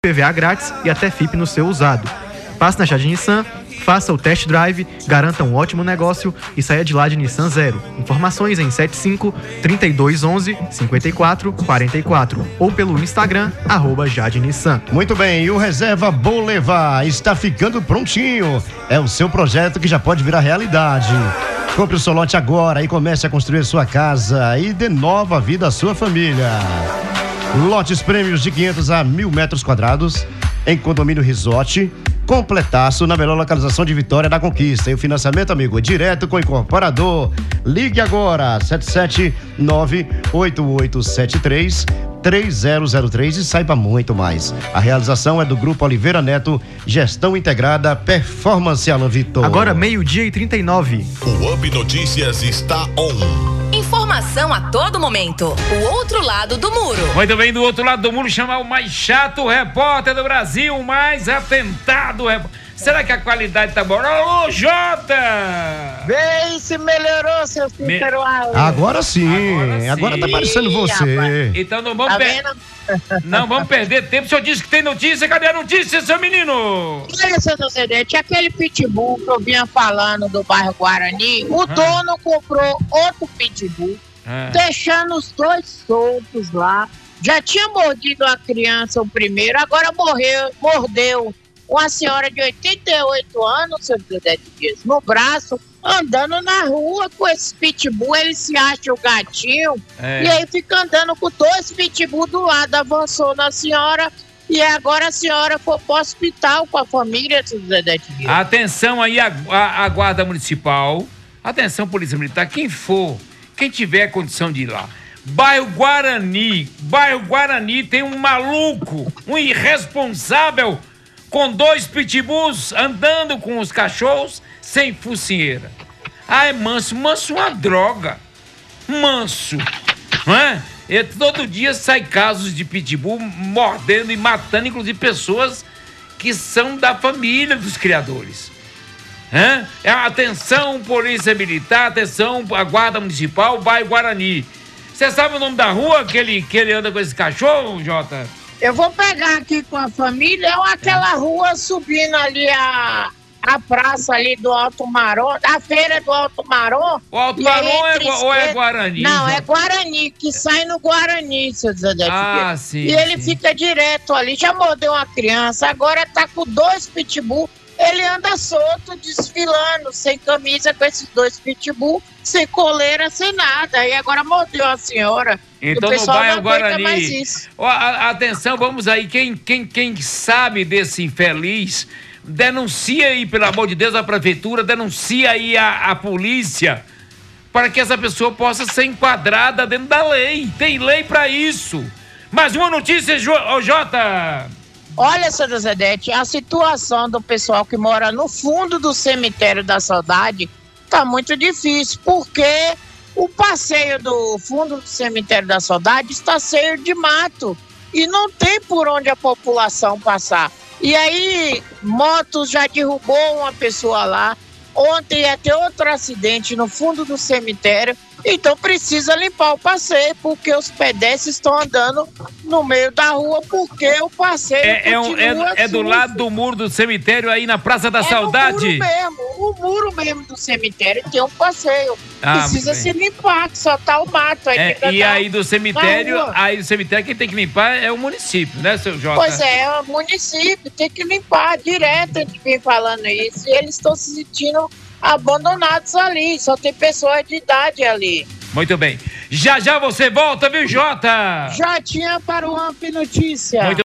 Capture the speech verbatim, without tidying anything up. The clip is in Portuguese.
I P V A grátis e até F I P no seu usado. Passe na Jardim Nissan, faça o test drive, garanta um ótimo negócio e saia de lá de Nissan Zero. Informações em setenta e cinco, trinta e dois, onze, cinquenta e quatro, quarenta e quatro ou pelo Instagram, arroba Jade Nissan. Muito bem, e o Reserva Boulevard está ficando prontinho. É o seu projeto que já pode virar realidade. Compre o seu lote agora e comece a construir sua casa e dê nova vida à sua família. Lotes prêmios de quinhentos a mil metros quadrados em condomínio Resort, completaço na melhor localização de Vitória da Conquista. E o financiamento, amigo, é direto com o incorporador. Ligue agora, sete sete nove, oito oito sete três, três zero zero três e saiba muito mais. A realização é do Grupo Oliveira Neto, Gestão Integrada, Performance Alan Vitor. Agora meio-dia e trinta e nove. O Hub Notícias está on. Informação a todo momento. O outro lado do muro. Muito bem, do outro lado do muro, chamar o mais chato repórter do Brasil, o mais atentado repórter. Será que a qualidade tá boa? Ô, Jota! Vem, se melhorou, seu Cícero Me... Agora sim, agora, sim. agora tá parecendo você. Rapaz. Então não vamos, tá per... não vamos perder tempo. O senhor disse que tem notícia, cadê a notícia, seu menino? Olha, seu Docedente, aquele pitbull que eu vinha falando do bairro Guarani, o ah. dono comprou outro pitbull, ah. deixando os dois soltos lá. Já tinha mordido a criança o primeiro, agora morreu, mordeu uma senhora de oitenta e oito anos, seu Dedete Dias, no braço, andando na rua com esse pitbull. Ele se acha o gatinho é. e aí fica andando com dois pitbull do lado. Avançou na senhora e agora a senhora foi para o hospital com a família, seu Dedete Dias. Atenção aí a, a, a guarda municipal, atenção polícia militar, quem for, quem tiver condição de ir lá. Bairro Guarani, bairro Guarani tem um maluco, um irresponsável com dois pitbulls andando com os cachorros sem focinheira. Ah, é manso, manso uma droga. Manso, não é? E todo dia sai casos de pitbull mordendo e matando, inclusive pessoas que são da família dos criadores. É? Atenção, polícia militar, atenção, a guarda municipal, bairro Guarani. Você sabe o nome da rua que ele, que ele anda com esse cachorro, Jota? Eu vou pegar aqui com a família, é aquela rua subindo ali a, a praça ali do Alto Marom, a feira do Alto Marom. O Alto Marom é, ou é Guarani? Não, é Guarani, que sai no Guarani, seu Zé. Ah, sim. E ele sim. fica direto ali, já mordeu uma criança, agora tá com dois pitbull. Ele anda solto, desfilando, sem camisa, com esses dois pitbull, sem coleira, sem nada. E agora mordeu a senhora. Então no bairro Guarani. Oh, atenção, vamos aí. Quem, quem, quem sabe desse infeliz, denuncia aí, pelo amor de Deus, a prefeitura, denuncia aí a, a polícia, para que essa pessoa possa ser enquadrada dentro da lei. Tem lei para isso. Mais uma notícia, Ô, Jota. Olha, seu Zedete, a situação do pessoal que mora no fundo do cemitério da Saudade tá muito difícil, porque o passeio do fundo do cemitério da Saudade está cheio de mato e não tem por onde a população passar. E aí, motos já derrubou uma pessoa lá. Ontem ia ter outro acidente no fundo do cemitério. Então precisa limpar o passeio, porque os pedestres estão andando no meio da rua, porque o passeio é, é, um, é, é do lado do muro do cemitério aí na Praça da é Saudade? É o muro mesmo, o muro mesmo do cemitério tem um passeio. Ah, precisa se limpar, que só tá o mato. Aí é, e aí do cemitério, aí do cemitério quem tem que limpar é o município, né, seu Jota? Pois é, é o município, tem que limpar direto, a gente vem falando isso, e eles estão se sentindo abandonados ali, só tem pessoas de idade ali. Muito bem. Já já você volta, viu, Jota? Já tinha para o Ramp Notícia. Muito